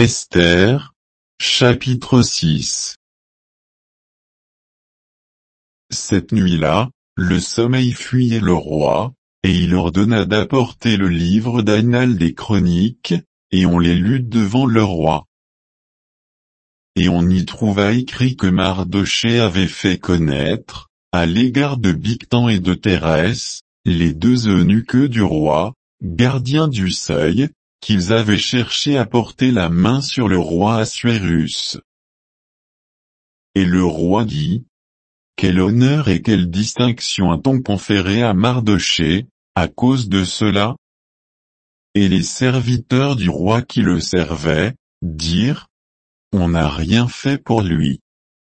Esther, chapitre 6. Cette nuit-là, le sommeil fuyait le roi, et il ordonna d'apporter le livre d'annales des chroniques, et on les lut devant le roi. Et on y trouva écrit que Mardochée avait fait connaître, à l'égard de Bigtan et de Thérès, les deux eunuques du roi, gardiens du seuil, qu'ils avaient cherché à porter la main sur le roi Assuérus. Et le roi dit: quel honneur et quelle distinction a-t-on conféré à Mardochée, à cause de cela? Et les serviteurs du roi qui le servaient, dirent: on n'a rien fait pour lui.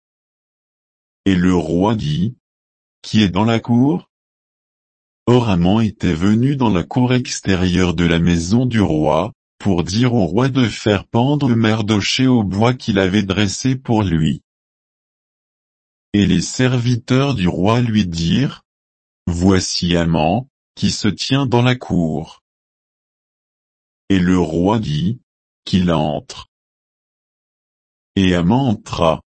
Et le roi dit: qui est dans la cour? Or Haman était venu dans la cour extérieure de la maison du roi, pour dire au roi de faire pendre Mardochée au bois qu'il avait dressé pour lui. Et les serviteurs du roi lui dirent: voici Haman, qui se tient dans la cour. Et le roi dit: qu'il entre. Et Haman entra.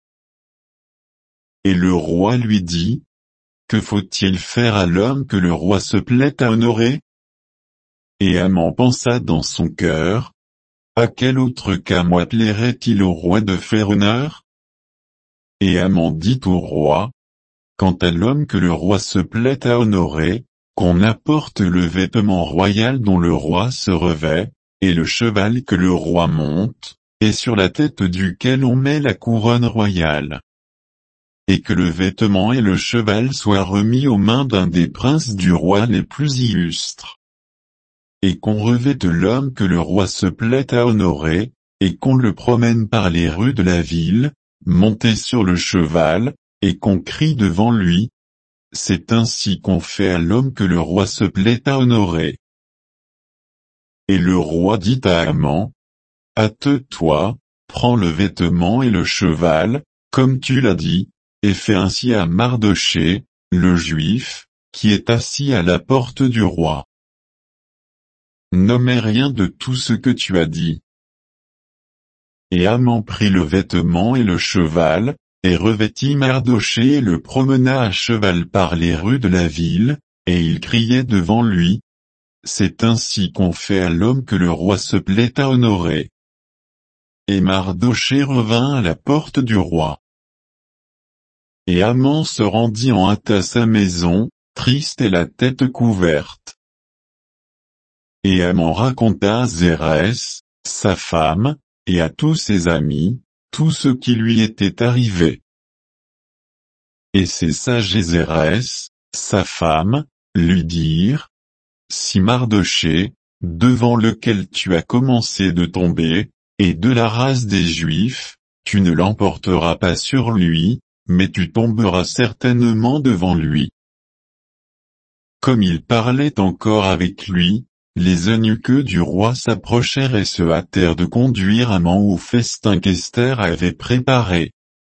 Et le roi lui dit: que faut-il faire à l'homme que le roi se plaît à honorer? Et Haman pensa dans son cœur: à quel autre qu'à moi plairait-il au roi de faire honneur? Et Haman dit au roi: quant à l'homme que le roi se plaît à honorer, qu'on apporte le vêtement royal dont le roi se revêt, et le cheval que le roi monte, et sur la tête duquel on met la couronne royale. Et que le vêtement et le cheval soient remis aux mains d'un des princes du roi les plus illustres. Et qu'on revête l'homme que le roi se plaît à honorer, et qu'on le promène par les rues de la ville, monté sur le cheval, et qu'on crie devant lui: c'est ainsi qu'on fait à l'homme que le roi se plaît à honorer. Et le roi dit à Haman: hâte-toi, prends le vêtement et le cheval, comme tu l'as dit, et fais ainsi à Mardochée, le juif, qui est assis à la porte du roi. N'omets rien de tout ce que tu as dit. Et Haman prit le vêtement et le cheval, et revêtit Mardochée et le promena à cheval par les rues de la ville, et il criait devant lui: c'est ainsi qu'on fait à l'homme que le roi se plaît à honorer. Et Mardochée revint à la porte du roi. Et Haman se rendit en hâte à sa maison, triste et la tête couverte. Et Haman raconta à Zérès, sa femme, et à tous ses amis, tout ce qui lui était arrivé. Et ses sages et Zérès, sa femme, lui dirent: si Mardochée, devant lequel tu as commencé de tomber, est de la race des Juifs, tu ne l'emporteras pas sur lui, mais tu tomberas certainement devant lui. Comme il parlait encore avec lui, les eunuques du roi s'approchèrent et se hâtèrent de conduire Haman au festin qu'Esther avait préparé.